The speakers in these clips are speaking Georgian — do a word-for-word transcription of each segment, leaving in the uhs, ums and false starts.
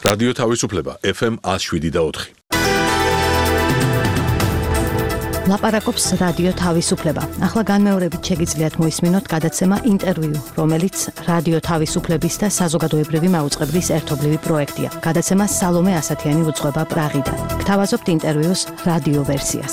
რადიო თავისუფლება ეფ ემ one oh seven და four. ლაპარაკობს რადიო თავისუფლება. ახლა განმეორებით შეგიძლიათ მოისმინოთ გადაცემა ინტერვიუ, რომელიც რადიო თავისუფლების და საზოგადოებრივი მაუწყებლის ერთობლივი პროექტია. გადაცემა სალომე ასათიანი უძღვება პრაღიდან. გთავაზობთ ინტერვიუს რადიო ვერსიას.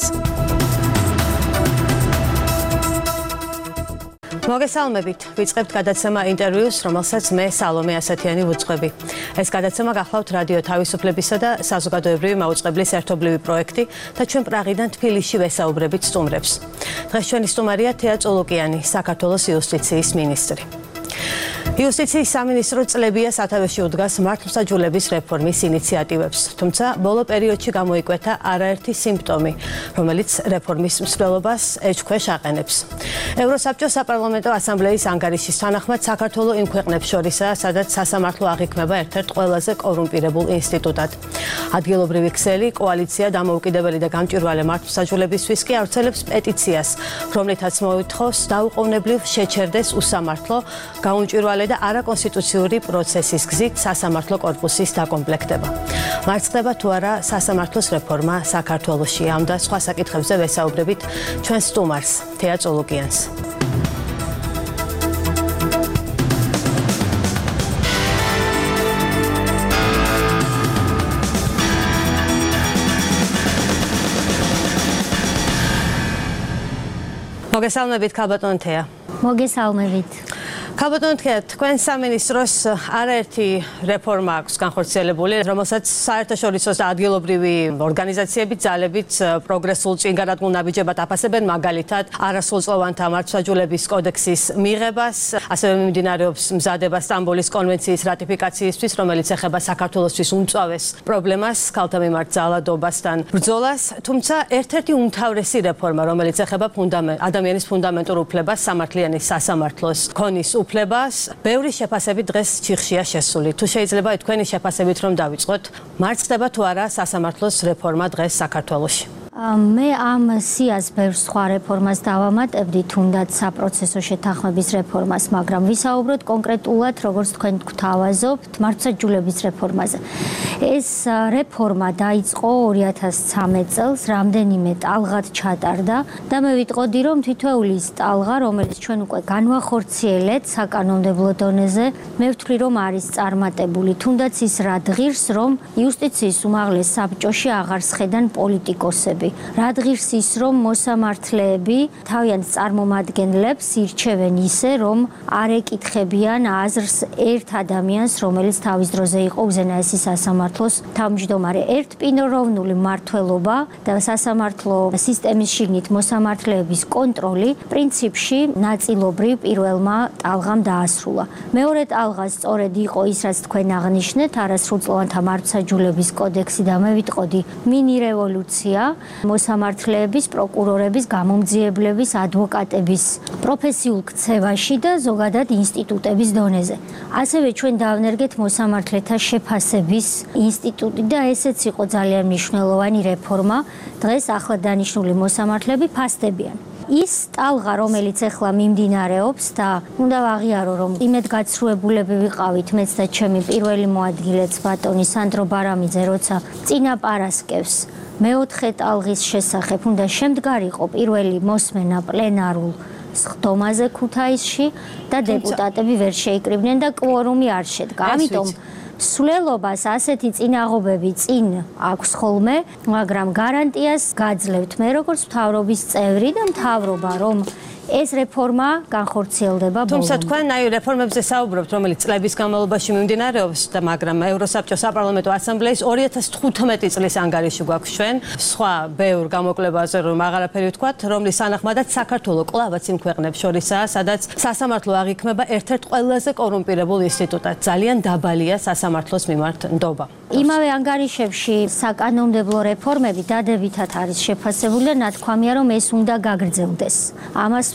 მოგესალმებით. ვიწყებთ გადაცემა ინტერვიუს, რომელსაც მე სალომე ასათიანი ვუძღვები. ეს გადაცემა გახლავთ რადიო თავისუფლებისა და საზოგადოებრივი მაუწყებლის ერთობლივი პროექტი და ჩვენ პრაღიდან თბილისში ვესაუბრებით სტუმრებს. დღეს ჩვენი სტუმარია თეა წულუკიანი, საქართველოს იუსტიციის მინისტრი. იუსტიციის სამინისტრო წლებია სათავეში უდგას მართლმსაჯულების რეფორმის ინიციატივებს, თუმცა ბოლო პერიოდში გამოიკვეთა არაერთი სიმპტომი, რომელიც რეფორმის მსვლელობას ეჭქვეშ აყენებს. ევროსაბჭოს საპარლამენტო ასამბლეის ანგარიშის თანახმად საქართველო იმ ქვეყნებს შორისაა, სადაც სასამართლო აღიქმება ერთ-ერთ ყველაზე კორუმპირებულ ინსტიტუტად. ადგილობრივი ქსელი, კოალიცია დამოუკიდებელი და გამჭვირვალე მართლმსაჯულებისთვის კი ავრცელებს პეტიციას, რომლითაც მოითხოვს დაუყოვნებლივ შეჩერდეს უსამართლო, გაუმჭვირვალე და არაკონსტიტუციური პროცესის გზით სასამართლო კორპუსის დაკომპლექტება. მარცხდება თუ არა სასამართლოს რეფორმა საქართველოში? ამ და სხვა საკითხებზე ვესაუბრებით ჩვენ სტუმარს, თეა წულუკიანს. მოგესალმებით, ქალბატონო თეა. მოგესალმებით. ქალბატონო თეა, თქვენ სამინისტროს არაერთი რეფორმა აქვს განხორციელებული, რომელსაც საერთაშორისო და ადგილობრივი ორგანიზაციები ძალებით პროგრესულ წინგარადგმულ ნაბიჯებად აფასებენ, მაგალითად არასრულწლოვანთა მართლმსაჯულების კოდექსის მიღებას, ასევე მიმდინარეობს მზადება სტამბოლის კონვენციის რატიფიკაციისთვის, რომელიც ეხება საქართველოსთვის უმწვავეს პრობლემას, ქალთა მიმართ ძალადობასთან ბრძოლას, თუმცა ერთ-ერთი უმთავრესი რეფორმა, რომელიც ეხება ფუნდამენტ ადამიანის ფუნდამენტურ უფლებას, სამართლიანი სასამართლოს ქონის უფლებას, ბევრი შეფასებით დღეს ჩიხშია შესული. თუ შეიძლება თქვენი შეფასებით რომ დავიწყოთ, მარცხდება თუ არა სასამართლოს რეფორმა დღეს საქართველოში? მე ამ სიას ბევრ სხვა რეფორმას დავამატებდი, თუნდაც საპროცესო შეთანხმების რეფორმას, მაგრამ ვისაუბროთ კონკრეტულად, როგორც თქვენ გვთავაზობთ, მართლმსაჯულების რეფორმაზე. ეს რეფორმა დაიწყო ორი ათას ცხრამეტ წელს, რამდენიმე ტალღად ჩატარდა და მე ვიტყოდი, რომ თითოეული ის ტალღა, რომელიც ჩვენ უკვე განვახორციელეთ საკანონმდებლო დონეზე, მე ვთვლი, რომ არის წარმატებული, თუნდაც ის რად ღირს, რომ იუსტიციის უმაღლეს საბჭოში აღარ სხედან პოლიტიკოსები. რად ღირს ის, რომ მოსამართლეები თავიანთ წარმომადგენლებს ირჩევენ ისე, რომ არ ეკითხებიან აზრს ერთ ადამიანს, რომელიც თავის დროზე იყო უზენაესი სასამართლოს თავმჯდომარე. ერთპიროვნული მმართველობა და სასამართლო სისტემის შიგნით მოსამართლეების კონტროლი პრინციპში ნაწილობრივ პირველმა ტალღამ დაასრულა. მეორე ტალღა სწორედ იყო ის, რაც თქვენ აღნიშნეთ, არასრულწლოვანთა მართლმსაჯულების კოდექსი და მე ვიტყოდი მინი რევოლუცია მოსამართლეების, პროკურორების, გამომძიებლების, ადვოკატების პროფესიულ ქცევაში და ზოგადად ინსტიტუტების დონეზე. ასევე ჩვენ დავნერგეთ მოსამართლეთა შეფასების ინსტიტუტი და ესეც იყო ძალიან მნიშვნელოვანი რეფორმა. დღეს ახლად დანიშნული მოსამართლეები ფასდებიან. ის ტალღა, რომელიც ახლა მიმდინარეობს და უნდა ვაღიარო, რომ იმედგაცრუებულები ვიყავით მეც და ჩემი პირველი მოადგილეც ბატონი სანდრო ბარამიძე, როცა წინაპარასკევს მეოთხე ტალღის შესახებ უნდა შემდგარიყო პირველი მოსმენა პლენარულ სხდომაზე ქუთაისში და დეპუტატები ვერ შეიკრიბნენ და კვორუმი არ შედგა. ამიტომ სულელობას ასეთი წინაღობები წინ აქვს ხოლმე, მაგრამ გარანტიას გაძლევთ მე როგორც მთავრობის წევრი და მთავრობა, რომ ეს რეფორმა განხორციელდება ბოლომდე. თუმცა თქვენ აი რეფორმებზე საუბრობთ, რომელიც წლების განმავლობაში მიმდინარეობს და მაგრამ ევროსაბჭოს საპარლამენტო ასამბლეის ორი ათას თხუთმეტი წლის ანგარიში გვაქვს ჩვენ, სხვა ბევრ გამოკლებაზე რომ აღარაფერი ვთქვათ, რომლის თანახმადაც საქართველო კვლავაც იმ ქვეყნებს შორისაა, სადაც სასამართლო აღიქმება ერთ-ერთ ყველაზე კორუმპირებულ ინსტიტუტად. ძალიან დაბალია სასამართლოს მიმართ ნდობა. იმავე ანგარიშებში საკანონმდებლო რეფორმები დადებითად არის შეფასებული და ნათქვამია, რომ ეს უნდა გაგრძელდეს. ამას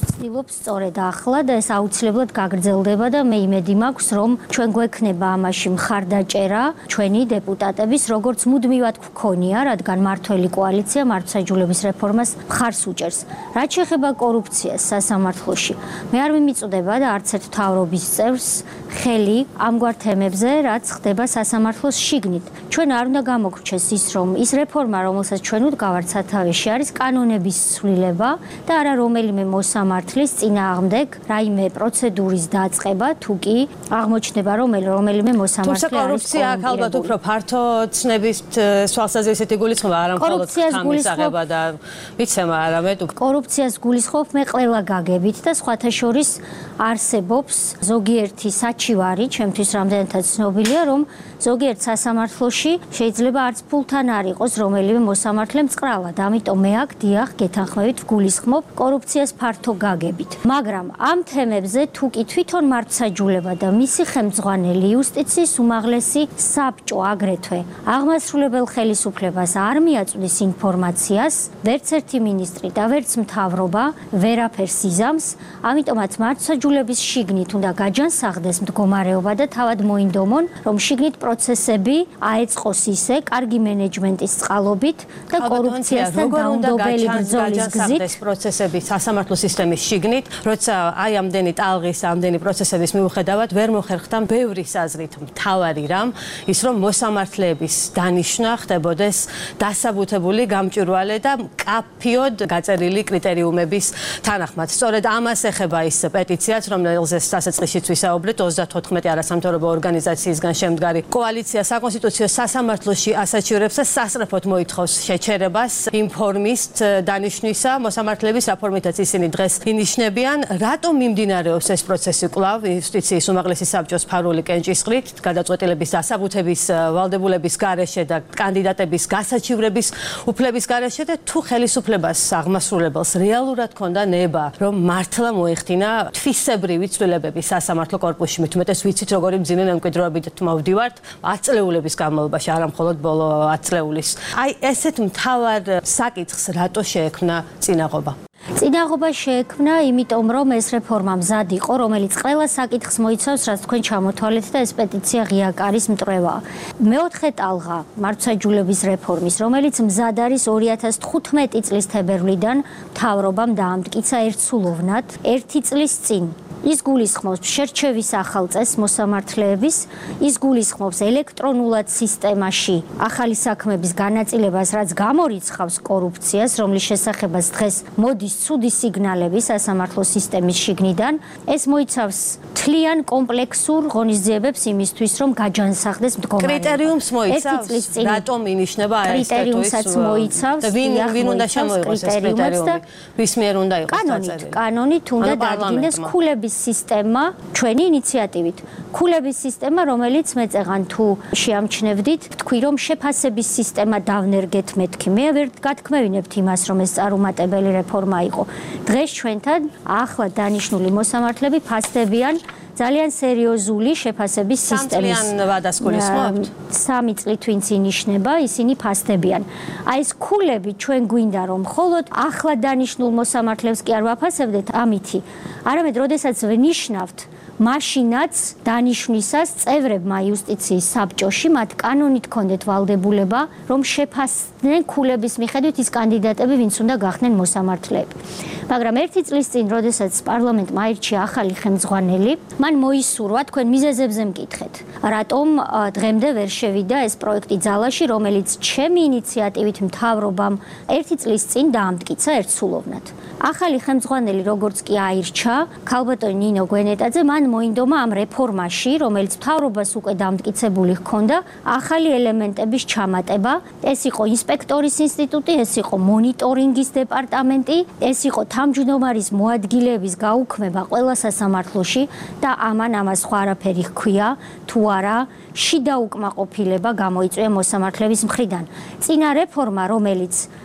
ვცდილობს სწორედ ახლა და ეს აუცილებლად გაგრძელდება და მე იმედი მაქვს, რომ ჩვენ გვექნება ამაში მხარდაჭერა ჩვენი დეპუტატების, როგორც მუდმივად გვქონია, რადგან მართველი კოალიცია მართლმსაჯულების რეფორმას მხარს უჭერს. რაც შეეხება კორუფციას სასამართლოში, მე არ მიმიწვდება და არც ერთ მთავრობის წევრს ხელი ამგვარ თემებზე, რაც ხდება სასამართლოს შიგნით. ჩვენ არ უნდა გამოგვრჩეს ის, რომ ის რეფორმა, რომელსაც ჩვენ უდგავართ სათავეში, არის კანონების ცვლილება და არა რომელიმე მოსამართლის წინააღმდეგ რაიმე პროცედურის დაწყება, თუ კი აღმოჩნდება, რომ რომელიმე მოსამართლე არის კორუფცია. კორუფცია აქ ალბათ უფრო ფართო ცნების თვალსაზრისით იგულისხმება, არა მხოლოდ ხმის აღება და მიცემა, არამედ კორუფციას გულისხმობ მე ყველა გაგებით და სხვათა შორის არსებობს ზოგიერთი საჩივარი, ჩემთვის რამდენადაც ცნობილია, რომ ზოგიერთ სასამართლოში შეიძლება არც ფულთან არ იყოს რომელიმე მოსამართლე მწყრალად. ამიტომ მე აქ დიახ, გეთანხმებით ვგულისხმობ კორუფციას ფართო გაგებით. მაგრამ ამ თემებზე თუ კი თვითონ მართლმსაჯულება და მისი ხელმძღვანელი იუსტიციის უმაღლესი საბჭო აგრეთვე აღმასრულებელ ხელისუფლებას არ მიაწვდის ინფორმაციას, ვერც ერთი მინისტრი და ვერც მთავრობა ვერაფერს იზამს, ამიტომაც მართლმსაჯულების შიგნით უნდა გაჯანსაღდეს მდგომარეობა და თავად მოინდომონ, რომ შიგნით პროცესები აეწყოს ისე კარგი მენეჯმენტის წყალობით და კორუფციასთან დაუნდობელი ბრძოლის გზით პროცესები სასამართლო სისტემის შიგნით, როცა აი ამდენი ტალღის, ამდენი პროცესების მიუხედავად ვერ მოხერხდა ბევრი საზრით მთავარი რამ, ის რომ მოსამართლეების დანიშვნა ხდებოდეს დასაბუთებული, გამჭვირვალე და მკაფიოდ გაწერილი კრიტერიუმების თანახმად. სწორედ ამას ეხება ის პეტიციაც, რომელზეც დასაწყისშიც ვისაუბრეთ, ოცდათოთხმეტი არასამთავრობო ორგანიზაციისგან შემდგარი კოალიცია საკონსტიტუციო სასამართლოში ასაჩივრებს და სასწრაფოდ მოითხოვს შეჩერებას იმ ფორმის დანიშვნისა მოსამართლეების რაფორმითაც ისინი დღეს ინიშნებიან. რატომ მიმდინარეობს ეს პროცესი კვლავ იუსტიციის უმაღლესი საბჭოს ფარული კენჭისყრით, გადაწყვეტილების დასაბუთების ვალდებულების გარეშე და კანდიდატების გასაჩივრების უფლების გარეშე და თუ ხელისუფლებას აღმასრულებელს რეალურად ჰქონდა ნება, რომ მართლა მოეხდინა თვისებრივი ცვლილებები სასამართლო კორპუსში, მით უმეტეს ვიცით როგორი მძიმე მემკვიდრეობით მოვდივართ ათ წლეულების განმავლობაში, არა მხოლოდ ბოლო ათ წლეულის. აი ესეთ მთავარ საკითხს რატო შეექმნა წინაღობა? წინაღობა შეექმნა, იმიტომ რომ ეს რეფორმა მზად იყო, რომელიც ყველა საკითხს მოიცავს, რაც თქვენ ჩამოთვალეთ და ეს პეტიცია ღია კარის მტრევაა. მეოთხე ტალღა მართლმსაჯულების რეფორმის, რომელიც მზად არის ორი ათას თხუთმეტი წლის თებერვლიდან მთავრობამ დაამტკიცა ერთსულოვნად ერთი წლის წინ. ის გულისხმობს შერჩევის ახალ წესს მოსამართლეების, ის გულისხმობს ელექტრონულად სისტემაში ახალი საქმების განაწილებას, რაც გამორიცხავს კორუფციას, რომლის შესახებაც დღეს მოდის ცუდი სიგნალები სასამართლო სისტემის შიგნიდან. ეს მოიცავს მთლიან კომპლექსურ ღონისძიებებს იმისთვის, რომ გაჯანსაღდეს მდგომარეობა. კრიტერიუმს მოიცავს, რატომ ინიშნება ეს კრიტერიუმსაც მოიცავს, ვინ ვინ უნდა შემოიღოს ეს კრიტერიუმი, ვის მიერ უნდა იყოს დაწერილი. კანონით უნდა დადგინდეს ქულების სისტემა ჩვენი ინიციატივით. ქულების სისტემა, რომელიც მეწეღან თუ შეამჩნევდით, თქვი რომ შეფასების სისტემა დავნერგეთ მეთქი. მე ვერ გათქმევინებთ იმას, რომ ეს წარუმატებელი რეფორმა იყო. დღეს ჩვენთან ახლა დანიშნული მოსამართლეები ფასდებიან ძალიან სერიოზული შეფასების სისტემის. სამწლიან ვადას გულისხმობთ? სამი წლით ვინც ინიშნება, ისინი ფასდებიან. აი ეს ქულები ჩვენ გვინდა რომ მხოლოდ ახლა დანიშნულ მოსამართლეებს კი არ ვაფასებდეთ ამითი. არამედ როდესაც ვნიშნავთ მაშინაც დანიშვნისას წევრებმა იუსტიციის საბჭოში მათ კანონით ჰქონდეთ ვალდებულება, რომ შეფასდნენ ქულების მიხედვით ის კანდიდატები, ვინც უნდა გახდნენ მოსამართლეები. მაგრამ ერთი წლის წინ, როდესაც პარლამენტმა აირჩია ახალი ხელმძღვანელი, მან მოისურვა თქვენ მიზეზებზე მკითხეთ. რატომ დღემდე ვერ შევიდა ეს პროექტი ძალაში, რომელიც ჩემი ინიციატივით მთავრობამ ერთი წლის წინ დაამტკიცა ერთსულოვნად. ახალი ხელმძღვანელი როგორც კი აირჩა, ქალბატონი ნინო გვენეტაძე მან მოინდომა ამ რეფორმაში, რომელიც მთავრობას უკვე დამტკიცებული ჰქონდა, ახალი ელემენტების ჩამატება. ეს იყო ინსპექტორის ინსტიტუტი, ეს იყო მონიტორინგის დეპარტამენტი, ეს იყო თავმჯდომარის მოადგილეების გაუქმება ყველა სასამართლოში და ამან ამას სხვა არაფერი ჰქვია, თუ არა შიდა უკმაყოფილება გამოიწვია მოსამართლეების მხრიდან. წინა რეფორმა, რომელიც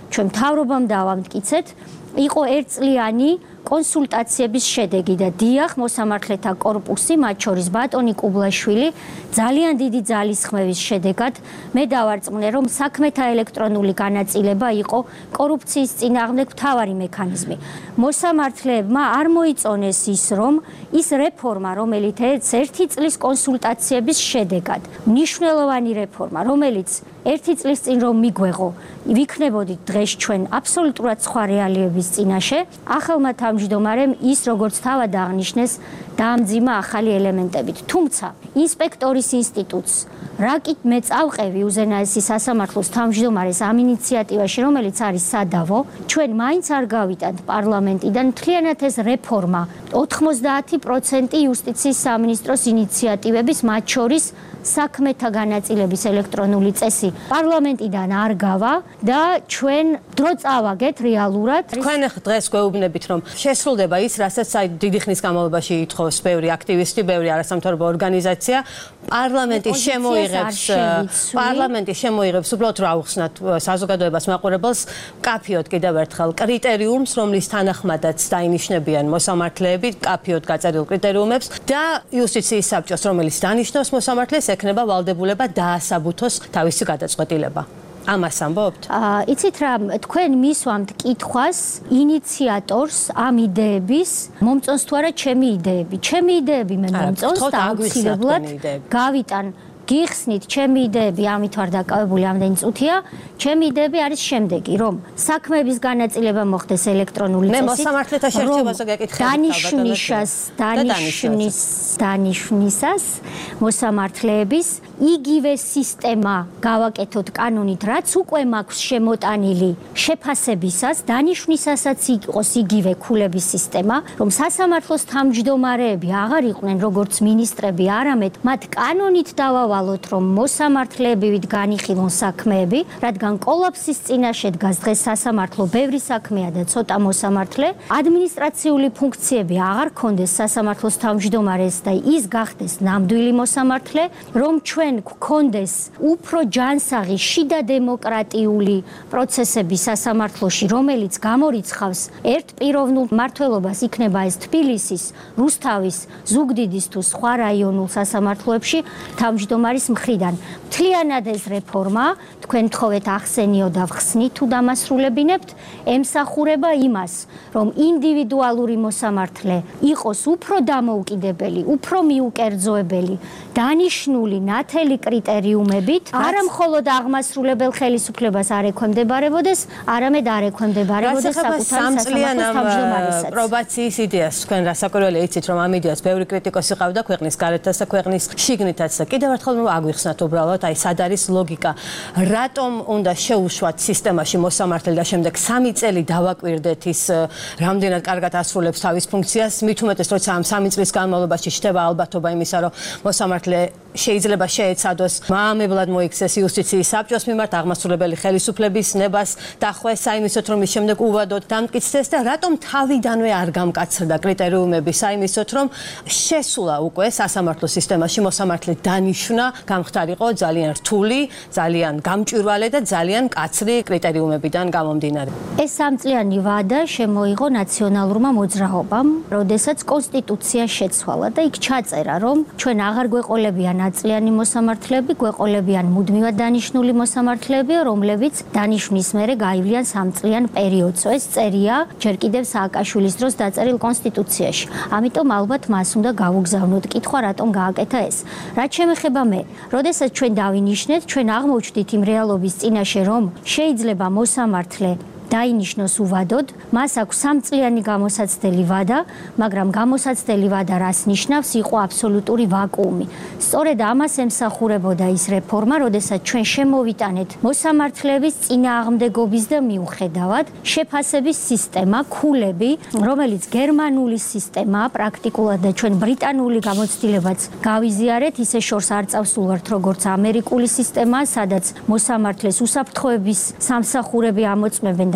ჩვენ მთავრობამ დავამტკიცეთ, იყო ერთწლიანი კონსულტაციების შედეგი და დიახ, მოსამართლეთა კორპუსი, მათ შორის ბატონი კუბლაშვილი, ძალიან დიდი ძალისხმევის შედეგად მე დავარწმუნე, რომ საქმეთა ელექტრონული განაწილება იყო კორუფციის წინააღმდეგ მთავარი მექანიზმი. მოსამართლეებმა არ მოიწონეს ის, რომ ის რეფორმა, რომელიც ერთი წლის კონსულტაციების შედეგად, მნიშვნელოვანი რეფორმა, რომელიც ერთი წლის წინ რომ მიგვეღო, ვიქნებოდით დღეს ჩვენ აბსოლუტურად სხვა რეალიების წინაშე, ახალმა თავმჯდომარემ ის როგორც თავად აღნიშნეს, დაამძიმა ახალი ელემენტებით. თუმცა, ინსპექტორის ინსტიტუტს რაკით მე წავყევი უზენაესი სასამართლოს თავმჯდომარეს ამ ინიციატივაში, რომელიც არის სადავო, ჩვენ მაინც არ გავიტანთ პარლამენტიდან მთლიანად ეს რეფორმა, ოთხმოცდაათი პროცენტი იუსტიციის სამინისტროს ინიციატივების, მათ შორის საქმეთა განაწილების ელექტრონული წესი პარლამენტიდან არ გავა და ჩვენ დრო წავაგეთ რეალურად. თქვენ დღეს გვეუბნებით, რომ შესრულდება ის, რასაც დიდი ხნის განმავლობაში ითხოვს ბევრი აქტივისტი, ბევრი არასამთავრობო ორგანიზაცია, პარლამენტი შემოიღებს პარლამენტი შემოიღებს უბრალოდ რა უხსნათ საზოგადოებას მაყურებელს კაფიოდ კიდევ ერთხელ კრიტერიუმს, რომლის თანახმადაც დაინიშნებიან მოსამართლეები, კაფიოდ გაწერილ კრიტერიუმებს და იუსტიციის საბჭოს, რომელიც დანიშნავს მოსამართლეს, ექნება ვალდებულება დაასაბუთოს თავისი გადაწყვეტილება. ამას ამბობთ? იცით რა, თქვენ მისვამთ კითხვას ინიციატორს ამ იდეების, მომწონს თუ არა ჩემი იდეები. ჩემი იდეები მე მომწონს და აუცილებლად გავიტან გიხსნით ჩემი იდეები, ამით ვარ დაკავებული ამდენი წუთია. ჩემი იდეები არის შემდეგი, რომ საქმეების განაწილება მოხდეს ელექტრონული წესით. მე მოსამართლეთა შერჩევაზე გეკითხები. დანიშნისას, დანიშნის, დანიშნისას მოსამართლეების იგივე სისტემა გავაკეთოთ კანონით, რაც უკვე მაქვს შემოტანილი შეფასებისას, დანიშნისასაც იყოს იგივე ქულების სისტემა, რომ სასამართლოს თავმჯდომარეები აღარ იყვნენ როგორც მინისტრები, არამედ მათ კანონით დავავალოთ, რომ მოსამართლეებივით განიხილონ საქმეები, რადგან კოლაფსის წინაშე დგას დღეს სასამართლო, ბევრი საქმეა და ცოტა მოსამართლე, ადმინისტრაციული ფუნქციები აღარ ქონდეს სასამართლოს თავმჯდომარეს და ის გახდეს ნამდვილი მოსამართლე, რომ ჩვენ გქონდეს უფრო ჯანსაღი შიდა დემოკრატიული პროცესები სასამართლოში, რომელიც გამორიცხავს ერთპიროვნულ მმართველობას, იქნება ეს თბილისის, რუსთავის, ზუგდიდის თუ სხვა რაიონულ სასამართლოებში თავმჯდომარის მხრიდან. მთლიანად ეს რეფორმა, თქვენ თხოვეთ ახსენიო და ვხსნით თუ დამასრულებინებთ, ემსახურება იმას, რომ ინდივიდუალური მოსამართლე იყოს უფრო დამოუკიდებელი, უფრო მიუკერძოებელი, დანიშნული ნათელი კრიტერიუმებით, არა მხოლოდ აღმასრულებელ ხელისუფლებას არ ექვემდებარებოდეს, არამედ არ ექვემდებარებოდეს საკუთარი სასამართლოს თავმჯდომარესაც. პრობაციის იდეას თქვენ რასაკვირველია იცით, რომ ამ იდეას ბევრი კრიტიკოსი ყავდა ქვეყნის გარეთაც და ქვეყნის შიგნითაც და კიდევ ერთხელ რომ აგვიხსნათ უბრალოდ, აი სად არის ლოგიკა, რატომ უნდა შეუშვათ სისტემაში მოსამართლე და შემდეგ სამი წელი დავაკვირდეთ ის რამდენად კარგად ასრულებს თავის ფუნქციას, მით უმეტეს როცა ამ სამი წლის განმავლობაში შთება ალბათობა იმისა, რომ მოსამართლე შეიძლება შეეცადოს მაამებლად მოიქცეს იუსტიციის საბჭოს მიმართ აღმასრულებელი ხელისუფლების ნებას დახვეს საიმისოთ, რომ ის შემდეგ უვადოდ დამტკიცდეს და რატომ თავიდანვე არ გამკაცრდა კრიტერიუმები საიმისოთ, რომ შესულა უკვე სასამართლო სისტემაში მოსამართლე დანიშნა, გამختارიყო ძალიან რთული, ძალიან გამჭვირვალე და ძალიან მკაცრი კრიტერიუმებიდან გამომდინარე. ეს სამწლიანი ვადა შემოიღო ნაციონალურმა მოძრაობამ, როდესაც კონსტიტუცია შეცვალა და იქ ჩაწერა, რომ ჩვენ აღარ გვეყოლებიან ნაწლიანი მოსამართლეები, გვეყოლებიან მუდმივად დანიშნული მოსამართლეები, რომლებიც დანიშნვის მერე გაივლიან სამწლიან პერიოდს. ეს წერია ჯერ კიდევ სააკაშვილის დროს დაწერილ კონსტიტუციაში. ამიტომ ალბათ მას უნდა გავუგზავნოთ კითხვა, რატომ გააკეთა ეს. რაც შემეხება მე, როდესაც ჩვენ დავინიშნეთ, ჩვენ აღმოჩნდით იმ რეალობის წინაშე, რომ შეიძლება მოსამართლე დაინიშნოს უვადოდ, მას აქვს სამწლიანი გამოსაცდელი ვადა, მაგრამ გამოსაცდელი ვადა რას ნიშნავს, იყო აბსოლუტური ვაკუუმი. სწორედ ამას ემსახურებოდა ის რეფორმა, როდესაც ჩვენ შემოვიტანეთ მოსამართლეების წინააღმდეგობის და მიუხედავად შეფასების სისტემა, ქულები, რომელიც გერმანული სისტემაა პრაქტიკულად და ჩვენ ბრიტანული გამოცდილებაც გავიზიარეთ, ისე შორს არ წავსულვართ როგორც ამერიკული სისტემაა, სადაც მოსამართლეს უსაფრთხოების სამსახურები ამოწმებენ და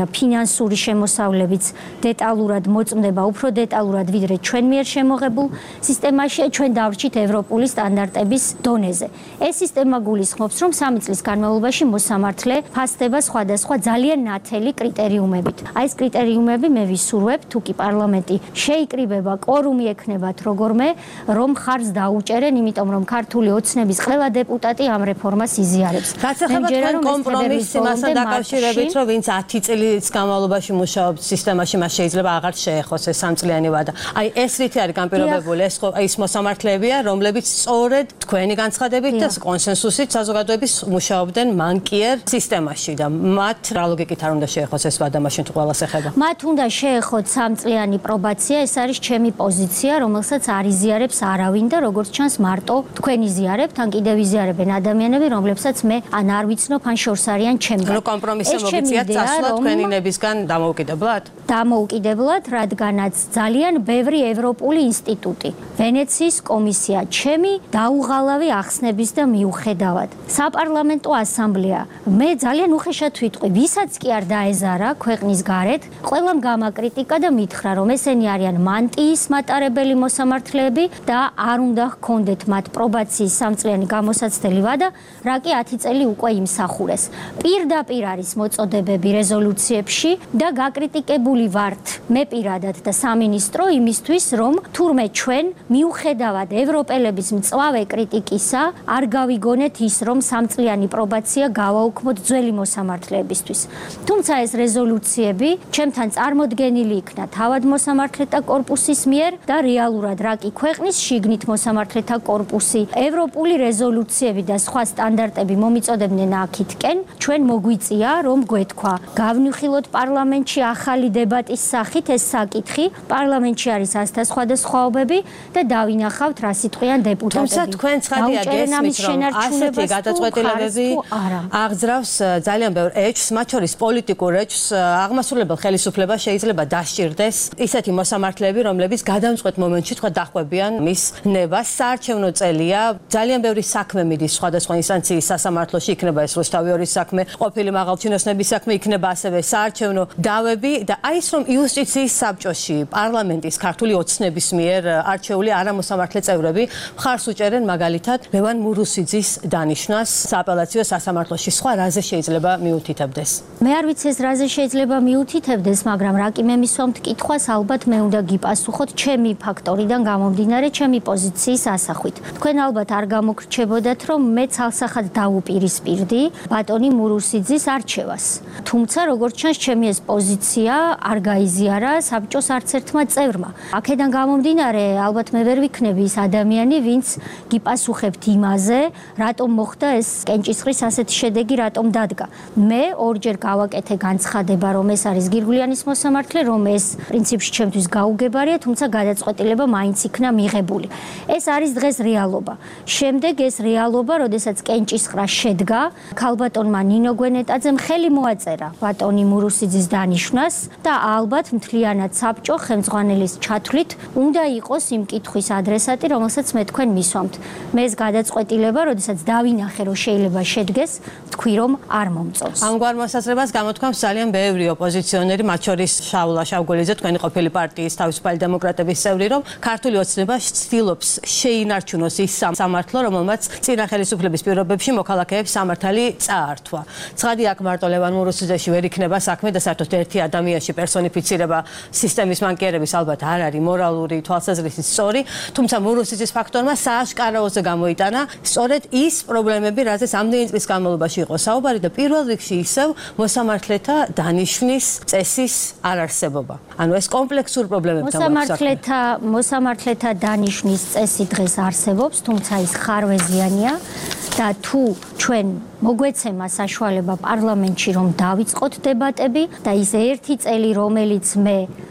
და ფინანსური შემოსავლებიც დეტალურად მოწმდება, უფრო დეტალურად ვიდრე ჩვენ მიერ შემოღებულ სისტემაში, ჩვენ დავრჩით ევროპული სტანდარტების დონეზე. ეს სისტემა გულისხმობს, რომ სამი წლის განმავლობაში მოსამართლე ფასდება სხვადასხვა ძალიან ნათელი კრიტერიუმებით. აი ეს კრიტერიუმები მე ვისურვებ, თუ კი პარლამენტი შეიკრიბება, კვორუმი ექნებათ როგორმე, რომ ხარს დაუჭერენ, იმიტომ რომ ქართული ოცნების ყველა დეპუტატი ამ რეფორმას იზიარებს. რაც ეხება თქვენ კომპრომისს იმასთან დაკავშირებით, რომ ვინც ათი წლის განმავლობაში მუშაობს სისტემაში, მას შეიძლება აღარ შეეხოს ეს სამწლიანი ვადა. აი ეს რითი არის განპირობებული? ეს ის მოსამართლეებია, რომლებიც სწორედ თქვენი განცხადებით და კონსენსუსით საზოგადოების მუშაობდნენ მანკიერ სისტემაში და მათ რა ლოგიკით არ უნდა შეეხოს ეს ვადა, მაშინ თუ ყველას ეხება? მათ უნდა შეეხოთ სამწლიანი პრობაცია, ეს არის ჩემი პოზიცია, რომელსაც არ იზიარებს არავინ და როგორც ჩანს მარტო თქვენ იზიარებთ, ან კიდევ იზიარებენ ადამიანები, რომლებსაც მე ან არ ვიცნობ, ან შორს არიან ჩემგან. ნუ კომპრომისზე მოგიწიათ წასვლა თქვენი ნებისგან დამოუკიდებლად? დამოუკიდებლად, რადგანაც ძალიან ბევრი ევროპული ინსტიტუტი, ვენეციის კომისია, ჩემი დაუღალავი ახსნების და მიუხედავად. საპარლამენტო ასამბლეა, მე ძალიან უხეშად ვიტყვი, ვისაც კი არ დაეზარა ქვეყნის გარეთ, ყველამ გამაკრიტიკა და მითხრა, რომ ესენი არიან მანტიის მატარებელი მოსამართლეები და არ უნდა ჰქონდეთ მათ პრობაციის სამწლიანი გამოსაცდელი ვადა, რა კი ათი წელი უკვე იმსახურეს. პირდაპირ არის მოწოდებები რეზოლუციებში და გაკრიტიკებული ვართ მე პირადად და სამინისტრო იმისთვის, რომ თურმე ჩვენ მიუხედავად ევროპელების მწვავე კრიტიკისა არ გავიგონეთ ის, რომ სამწლიანი პრობაცია გავაუქმოთ ძველი მოსამართლეებისთვის. თუმცა ეს რეზოლუციები ჩემთან წარმოდგენილი იქნა თავად მოსამართლეთა კორპუსის მიერ და რეალურად რა კი ქვეყნის შიგნით მოსამართლეთა კორპუსი, ევროპული რეზოლუციები და სხვა სტანდარტები მომიწოდებდნენ აქითკენ, ჩვენ მოგვიწია, რომ გვეთქვა, გავნიხილოთ პარლამენტში ახალი დებატის სახით ეს საკითხი, პარლამენტში არის ასთა სხვადასხვაობები და დავინახავთ რა სიტყვიან დეპუტატები. თუმცა თქვენ ცხადია გესმით, რომ ასეთი გადაწყვეტილებები აღძრავს ძალიან ბევრ ეჭვს, მათ შორის პოლიტიკურ ეჭვს, აღმასრულებელ ხელისუფლებას შეიძლება დასჭირდეს ისეთი მოსამართლეები, რომლებიც გადამწყვეტ მომენტში თქვა დახვებიან მის ნებას. საარჩევნო წელია, ძალიან ბევრი საქმე მიდის სხვადასხვა ინსტანციის სასამართლოში, იქნება ეს რუსთავიორის საქმე, ყოფილი მაღალჩინოსნების საქმე, იქნება ასევე საარჩევნო დავები და აი ეს რომ იუსტიციის საბჭოში პარლამენტის ქართული ოცნების მიერ არჩეული არამოსამართლე წევრები მხარს უჭერენ მაგალითად ლევან მურუსიძის დანიშვნას სააპელაციო სასამართლოში. სხვა რაზე შეიძლება მიუთითებდეს? მე არ ვიცი ეს რაზე შეიძლება მიუთითებდეს, მაგრამ რა კი მე მისვამთ კითხვას, ალბათ მე უნდა გიპასუხოთ ჩემი ფაქტორიდან გამომდინარე, ჩემი პოზიციის ასახვით. თქვენ ალბათ არ გამოგრჩებოდათ, რომ მე ცალსახად დაუპირისპირდი ბატონი მურუსიძის არჩევას. თუმცა როგორც ჩანს, ჩემი ეს პოზიცია არ გაიზიარა საბჭოს არც ერთმა წევრმა. აქედან გამომდინარე, ალბათ მე ვერ ვიქნები ის ადამიანი, ვინც გიპასუხებთ იმაზე, რატომ მოხდა ეს კენჭისყრის ასეთი შედეგი, რატომ დადგა. მე ორჯერ გავაკეთე განცხადება, რომ ეს არის გირგვლიანის მოსამართლე, რომ ეს პრინციპში ჩემთვის გაუგებარია, თუმცა გადაწყვეტილება მაინც იქნა მიღებული. ეს არის დღეს რეალობა. შემდეგ ეს რეალობა, როდესაც კენჭისყრა შედგა, ქალბატონმა ნინო გვენეტაძემ ხელი მოაწერა ბატონი მურუსიძის დანიშვნას და ალბათ მთლიანად საბჭო ხელმძღვანელის ჩათვლით უნდა იყოს იმ კითხვის ადრესატი, რომელსაც მე თქვენ მისვამთ. მე ეს გადაწყვეტილება, როდესაც დავინახე, რომ შეიძლება შედგეს, თქვი რომ არ მომწონს. ამგვარ მოსაზრებას გამოთქვამს ძალიან ბევრი ოპოზიციონერი, მათ შორის შაულა შავგოლიძე, თქვენი ყოფილი პარტიის თავისუფალი დემოკრატების წევრი, რომ ქართული ოცნება ცდილობს შეინარჩუნოს ის სამართლო, რომელმაც წინა ხელისუფლების პირობებში მოქალაქეებს სამართალი წაართვა. ცხადია, აქ მარტო ლევან მურუსიძეში ვერ იქნება საქმე და საერთოდ ერთი ადამიანში პერსონიფიცირება სისტემის მანკიერების ალბათ არ არის მორალური თვალსაზრისით სწორი, თუმცა მურუსიძის ფაქტორმა სააშკარაოზე გამოიტანა სწორედ ის პრობლემები, რაზეც ამდენი წლის განმავლობაში იყო საუბარი და პირველ რიგში ისევ მოსამართლეთა დანიშვნის წესის არარსებობა. ანუ ეს კომპლექსურ პრობლემებთან მოსამართლეთა მოსამართლეთა დანიშვნის წესი დღეს არსებობს, თუმცა ის ხარვეზიანია და თუ ჩვენ მოგვეცემა საშუალება პარლამენტში რომ დავიწყოთ დებატები და ის ერთი წელი რომელიც მე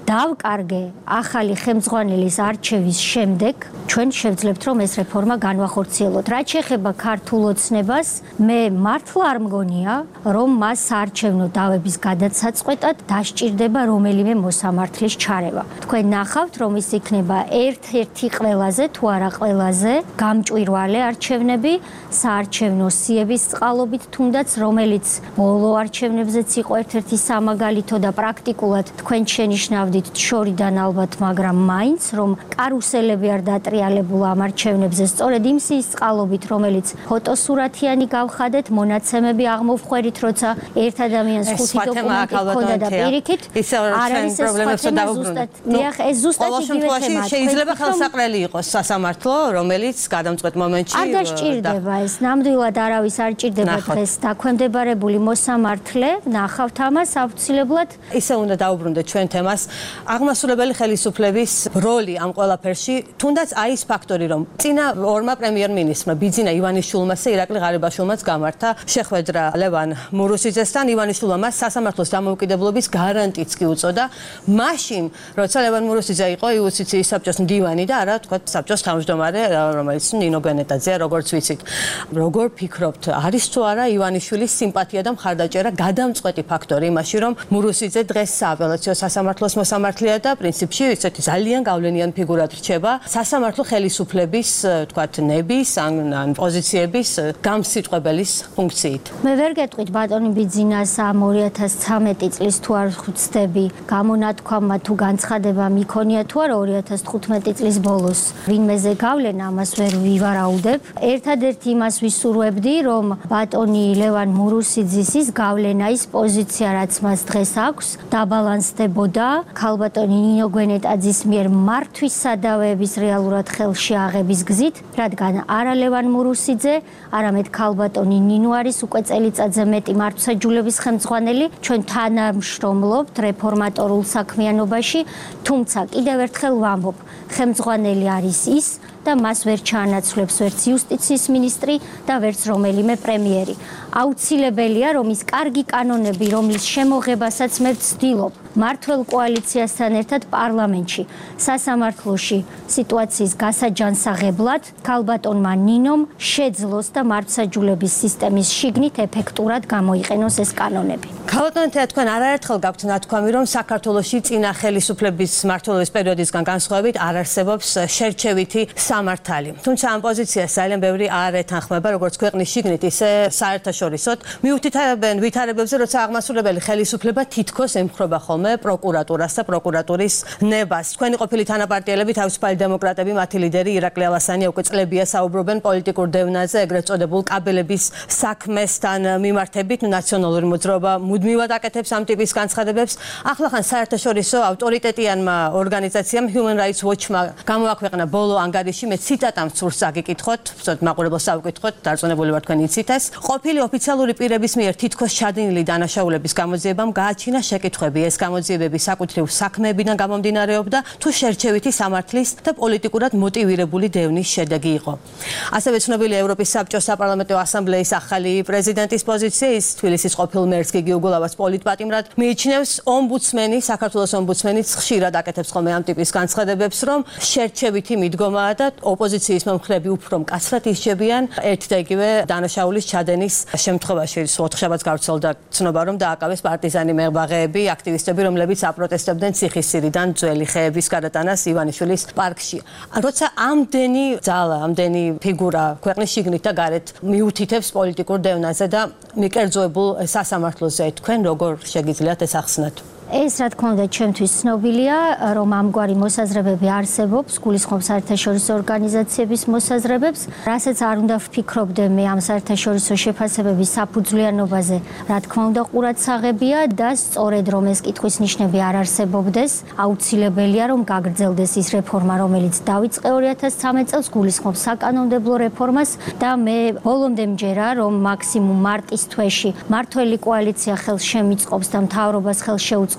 დავკარგე ახალი ხელმძღვანელის არჩევის შემდეგ ჩვენ შევძლებთ რომ ეს რეფორმა განვახორციელოთ. რაც შეეხება ქართულ ოცნებას, მე მართლა არ მგონია რომ მას საარჩევნო დავების გადაცაწყვეტად დასჭირდება რომელიმე მოსამართლის ჩარევა. თქვენ ნახავთ რომ ის იქნება ერთ-ერთი ყველაზე თუ არა ყველაზე გამჭვირვალე არჩევნები საარჩევნო სიების წყალობით, თუნდაც რომელიც ბოლო არჩევნებზეც იყო ერთ-ერთი სამაგალითო და პრაქტიკულად თქვენ შენიშნავდით შორიდან ალბათ, მაგრამ მაინც რომ კარუსელები არ დატრიალებულა ამ არჩევნებზე სწორედ იმ სიის წყალობით, რომელიც ფოტოსურათიანი გავხადეთ, მონაცემები აღმოვხვერით, როცა ერთ ადამიანს ხუთი დოკუმენტი ჰქონდა და პირიქით არ არის ეს პრობლემა ზუსტად. დიახ, ეს ზუსტად იგივე თემაა. შეიძლება ხელსაყრელი იყოს სასამართლო, რომელიც გადამწყვეტ მომენტში არ დასჭირდება ეს. ნამდვილად არავის არ ჭირდება დღეს დაქვემდებარებული მოსამართლე. ნახავთ ამას აუცილებლად. ისე უნდა დაუბრუნდეთ ჩვენ თემას. აღმასრულებელი ხელისუფლების როლი ამ ყველაფერში, თუნდაც აი ეს ფაქტორი, რომ წინა ორმა პრემიერ-მინისტრმა ბიძინა ივანიშვილმასა ირაკლი ღარიბაშვილმაც გამართა შეხვედრა ლევან მურუსიძესთან. ივანიშვილმა მას სასამართლოს დამოუკიდებლობის გარანტიც კი უწოდა. მაშინ, როცა ლევან მურუსიძე იყო იუსტიციის საბჭოს მდივანი და არა თქვა საბჭოს თავმჯდომარე, რომელიც ნინო გენეტაძეა, როგორც ვიცით. როგორ ფიქრობთ, არის თუ არა ივანიშვილის სიმპათია და მხარდაჭერა გადამწყვეტი ფაქტორი იმაში, რომ მურუსიძე დღეს სააპელაციო სასამართლოს მოსამართლეა და პრინციპში ისეთი ძალიან გავლენიანი ფიგურად რჩება სასამართლო ხელისუფლების, თქვათ, ნების ან პოზიციების გამსიტყვებელის ფუნქციით. მე ვერ გეტყვით ბატონი ბიძინას ამ ორი ათას ცხრამეტი წლის თუ არ ხვდები გამონათქვამა თუ განცხადება მიქონია თუ არა ორი ათას თხუთმეტი წლის ბოლოს ვინმეზე გავლენა ამას ვერ ვივარაუდებ. ერთადერთი იმას ვისურვებდი, რომ ბატონი ლევან მურუსიძის ის გავლენა, ის პოზიცია, რაც მას დღეს აქვს, დაბალანსდებოდა ქალბატონი ნინო გენეტაძის მიერ მართვის სადავეების რეალურად ხელში აღების გზით, რადგან არა ლევან მურუსიძე, არამედ ქალბატონი ნინო არის უკვე წელიწადზე მეტი მართლმსაჯულების ხელმძღვანელი. ჩვენ თანამშრომლობთ რეფორმატორულ საქმიანობაში, თუმცა კიდევ ერთხელ ვამბობ, ხელმძღვანელი არის ის და მას ვერ ჩაანაცვლებს ვერც იუსტიციის მინისტრი და ვერც რომელიმე პრემიერი. აუცილებელია, რომ ის კარგი კანონები, რომლის შემოღებასაც მე ვცდილობ მართლ კოალიციასთან ერთად პარლამენტში, სასამართლოში სიტუაციის გასაჯანსაღებლად, ქალბატონმა ნინომ შეძლოს და მართლმსაჯულების სისტემის შიგნით ეფექტურად გამოიყენოს ეს კანონები. ქალბატონთა თქვენ არაერთხელ გაქვთ ნათქვამი, რომ საქართველოში წინა ხელისუფლების მმართველობის პერიოდისგან განსხვავებით არ არსებობს შერჩევითი სამართალი. თუმცა ამ პოზიციას ძალიან ბევრი არ ეთანხმება, როგორც ქვეყნის შიგნით, ისე საერთაშორისოდ. მიუთითებენ ვითარებებზე, როცა აღმასრულებელი ხელისუფლება თითქოს ემხრობა ხოლმე პროკურატურას და პროკურატურის ნებას. თქვენი ყოფილი თანაპარტიელები, თავისუფალი დემოკრატები, მათი ლიდერი ირაკლი ალასანია უკვე წლებია საუბრობენ პოლიტიკურ დევნაზე, ეგრეთ წოდებულ კაბელების საქმესთან მიმართებით. ნაციონალური მოძრაობა მუდმივად აკეთებს ამ ტიპის განცხადებებს. ახლახან საერთაშორისო ავტორიტეტიანმა ორგანიზაციამ Human Rights Watch-მა გამოაქვეყნა ბოლო ანგარიში, მე ციტატამ სურს აგიკითხოთ, ვთქვათ, მაყურებელს ავკითხოთ, დარწმუნებული ვარ თქვენ იცით ეს. ყოფილი ოფიციალური პირების მიერ თითქოს ჩადენილი დანაშაულების გამოძიებამ გააჩინა შეკითხვები. ეს გამოძიებები საკუთრივ საქმეებიდან გამომდინარეობდა, თუ შერჩევითი სამართლის და პოლიტიკურად მოტივირებული დევნის შედეგი იყო. ასევე ცნობილია ევროპის საბჭოს საპარლამენტო ასამბლეის ახალი პრეზიდენტის პოზიცია, ის თბილისის ყოფილ მერს გიგი უგულავას პოლიტპატიმრად მიიჩნევს. ომბუდსმენი, საქართველოს ომბუდსმენიც ხშირად აკეთებს ხოლმე ამ ტიპის განცხადებებს, რომ შერჩევითი მიდგომაა და ოპოზიციის მომხრეები უფრო მკაცრად ისჯებიან ერთ და იგივე დანაშაულის ჩადენის შემთხვევაში. ოთხშაბათს გავრცელდა ცნობა, რომ დააკავეს პარტიზანი მებაღეები, აქტივისტები, რომლებიც აპროტესტებდნენ ციხისძირიდან ძველი ხეების გადატანას ივანიშვილის პარკში. როცა ამდენი ძალა, ამდენი ფიგურა ქვეყნის შიგნით და გარეთ მიუთითებს პოლიტიკურ დევნაზე და მიკერძოებულ სასამართლოზე, თქვენ როგორ შეგიძლიათ ეს ახსნათ? ეს რა თქმა უნდა ჩემთვის ცნობილია, რომ ამგვარი მოსაზრებები არსებობს, გულისხმობს საერთაშორისო ორგანიზაციების მოსაზრებებს, რასაც არ უნდა ვფიქრობდე მე ამ საერთაშორისო შეფასებების საფუძვლიანობაზე, რა თქმა უნდა ყურადსაღებია და სწორედ რომ ეს კითხვის ნიშნები არ არსებობდეს, აუცილებელია რომ გაგრძელდეს ის რეფორმა, რომელიც დაიწყე ორი ათას ცხრამეტ წელს, გულისხმობს საკანონმდებლო რეფორმას და მე ბოლომდე მჯერა, რომ მაქსიმუმ მარტის თვეში მართველი კოალიცია ხელს შემიწყობს და მთავრობას ხელს შეუწყობს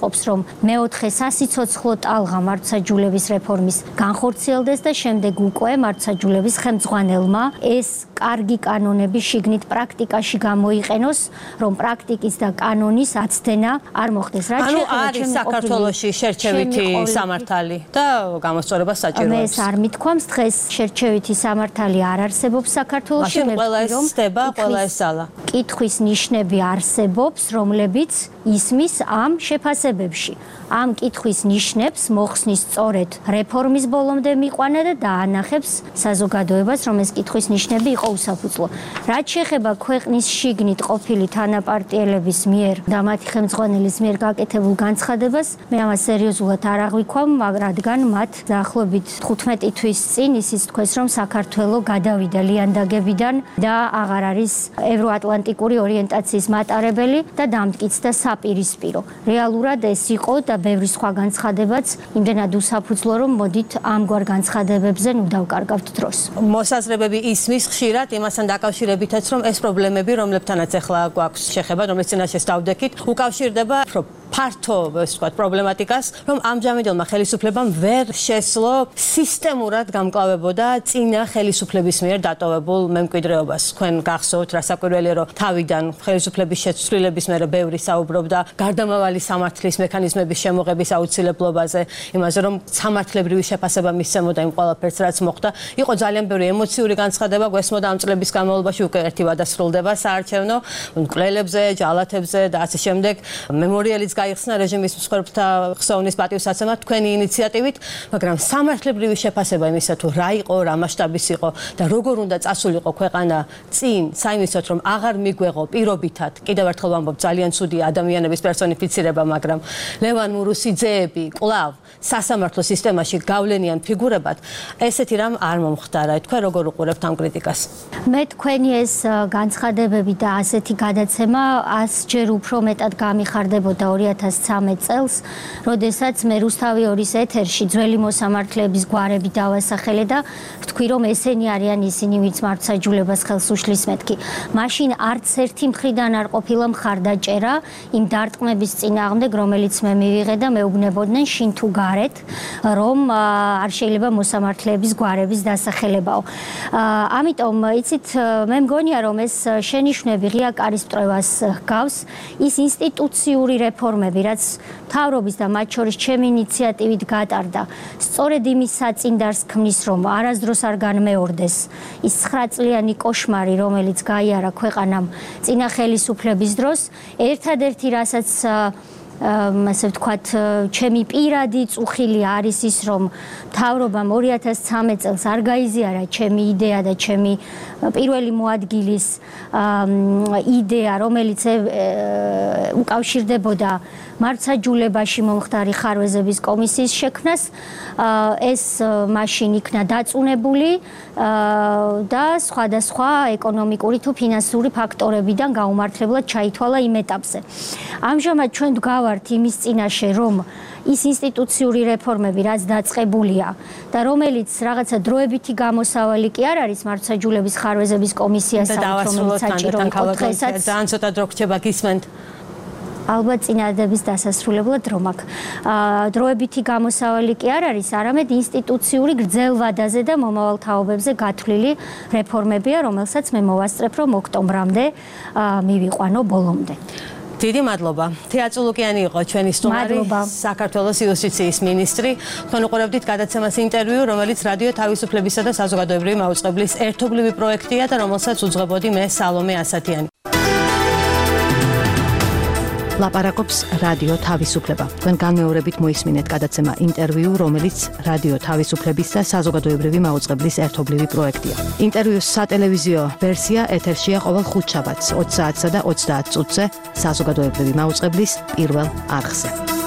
გულისხმობს, რომ მეოთხე სასიცოცხლო ტალღა მართლმსაჯულების რეფორმის განხორციელდეს და შემდეგ უკვე მართლმსაჯულების ხელმძღვანელმა ეს კარგი კანონები შიგნით პრაქტიკაში გამოიყენოს, რომ პრაქტიკის და კანონის აცდენა არ მოხდეს. რაც ანუ არის საქართველოში შერჩევითი სამართალი და გამოსწორება საჭიროებს. მე ეს არ მithქვამს, დღეს შერჩევითი სამართალი არ არსებობს საქართველოში. მე ყველა ეს ხდება, ყველა ეს ზალა. კითხვის ნიშნები არსებობს, რომლებიც ისმის ამ შეფასებებში. ამ კითხვის ნიშნებს მოხსნის სწორედ რეფორმის ბოლომდე მიყვანა და დაანახებს საზოგადოებას, რომ ეს კითხვის ნიშნები იყო უსაფუძვლო. რაც შეეხება ქვეყნის შიგნით ყოფილი თანაპარტიელების მიერ და მათი ხელმძღვანელის მიერ გაკეთებულ განცხადებას, მე ამას სერიოზულად არ აღვიქვამ, რადგან მათ დაახლოებით თხუთმეტი თვის წინ ისიც თქვეს, რომ საქართველო გადავიდა ლიანდაგებიდან და აღარ არის ევროატლანტიკური ორიენტაციის მატარებელი და დამტკიცდა საპირისპირო. რეალურად ეს იყო და ბევრი სხვა განცხადებაც იმდენად usაფუძვლო, რომ მოდით ამგვარ განცხადებებზე ნუ დავკარგავთ დროს. მოსაზრებები ისმის ხშირად იმასთან დაკავშირებითაც, რომ ეს პრობლემები, რომლებთანაც ახლა გვაქვს შეხება, რომლის წინაშე დავდექით, უკავშირდება ფართო, ასე ვთქვათ, პრობლემატიკას, რომ ამჟამინდელმა ხელისუფლებამ ვერ შესძლო სისტემურად გამკლავებოდა წინა ხელისუფლების მიერ დატოვებულ მემკვიდრეობას. თქვენ გახსოვთ, რასაკვირველია, რომ თავიდან ხელისუფლების შეცვლილების მერე ბევრი საუბრობდა გარდამავალი სამართლის მექანიზმების შემოღების აუცილებლობაზე, იმაზე, რომ სამართლებრივი შეფასება მისცემოდა იმ ყველაფერს, რაც მოხდა. იყო ძალიან ბევრი ემოციური განცხადება, გვესმოდა ამ წლების განმავლობაში უკვე ერთი ვადასრულდება საარჩევნო მკვლელებზე, ჯალათებზე და ასე შემდეგ. მემორიალიც გაიხსნა რეჟიმის მსხვერპლთა ხსოვნის პატივსაცემად თქვენი ინიციატივით, მაგრამ სამართლებრივი შეფასება იმისა თუ რა იყო, რა მასშტაბის იყო და როგორ უნდა წასულიყო ქვეყანა წინ, საიმისოთ რომ აღარ მიგვეღო პირობითად, კიდევ ერთხელ ვამბობ, ძალიან ცუდი ადამიანების პერსონიფიცირება, მაგრამ ლევან მურუსიძეები კვლავ სასამართლო სისტემაში გავლენიან ფიგურებად, ესეთი რამ არ მომხდარა. თქვენ როგორ უყურებთ ამ კრიტიკას? მე თქვენი ეს განცხადებები და ასეთი გადაცემა ასჯერ უფრო მეტად გამიხარდებოდა ორი ათას ცხრამეტ წელს, როდესაც მე რუსთავი ორის ეთერში ძველი მოსამართლეების გვარები დავასახელე და ვთქვი, რომ ესენი არიან ისინი, ვინც მართლმსაჯულებას ხელს უშლის მეთქი. მაშინ არც ერთი მხრიდან არ ყოფილა მხარდაჭერა იმ დარტყმების წინააღმდეგ, რომელიც მე მივიღე და მეუბნებოდნენ შინ თუ გარეთ, რომ არ შეიძლება მოსამართლეების გვარების დასახელებაო. ამიტომ იცით, მე მგონია, რომ ეს შენიშვნები ღია კარის მტრევას ჰგავს, ის ინსტიტუციური რეფორმები, რაც მთავრობის და მათ შორის ჩემი ინიციატივით გატარდა, სწორედ იმის საწინდარს ქმნის, რომ არასდროს არ განმეორდეს ის ცხრაწლიანი კოშმარი, რომელიც გაიარა ქვეყანამ წინა ხელისუფლების დროს, ერთადერთი რასაც ასე ვთქვათ, ჩემი პირადი წუხილი არის ის, რომ მთავრობამ ორი ათას ცხრამეტ წელს არ გაიზიარა ჩემი იდეა და ჩემი პირველი მოადგილის იდეა, რომელიც უკავშირდებოდა მართლმსაჯულებაში მომხდარი ხარვეზების კომისიის შექმნას, ეს მაშინ იქნა დაწუნებული და სხვადასხვა ეკონომიკური თუ ფინანსური ფაქტორებიდან გაუმართლებლად ჩაითვალა იმ ეტაპზე. ამჟამად ჩვენ ვდგავართ იმის წინაშე, რომ ის ინსტიტუციური რეფორმები, რაც დაწყებულია და რომელიც რაღაცა დროებითი გამოსავალი კი არ არის მართლმსაჯულების ხარვეზების კომისიასთან, რომელიც საჭირო იყო დღესაც. ძალიან ცოტა დრო გრჩება გისმენთ. ალბათ წინადადების დასასრულებლად რომ აქ დროებითი გამოსავალი კი არ არის, არამედ ინსტიტუციური გრძელვადაზე და მომავალ თაობებზე გათვლილი რეფორმებია, რომელსაც მე მოვასწრებ, რომ ოქტომბრამდე მივიყვანო ბოლომდე. დიდი მადლობა. თეა წულუკიანი იყო ჩვენი სტუმარი, საქართველოს იუსტიციის მინისტრი. თქვენ უყურებდით გადაცემას ინტერვიუ, რომელიც რადიო თავისუფლებისა და საზოგადოებრივი მაუწყებლის ერთობლივი პროექტია და რომელსაც უძღვებოდი მე სალომე ასათიანი. ლაპარაკობს რადიო თავისუფლება. თქვენ განმეორებით მოისმინეთ გადაცემა ინტერვიუ, რომელიც რადიო თავისუფლების და საზოგადოებრივი მაუწყებლის ერთობლივი პროექტია. ინტერვიუს სატელევიზიო ვერსია ეთერშია ყოველ ხუთშაბათს ოცი საათსა და ოცდაათ წუთზე საზოგადოებრივი მაუწყებლის პირველ არხზე.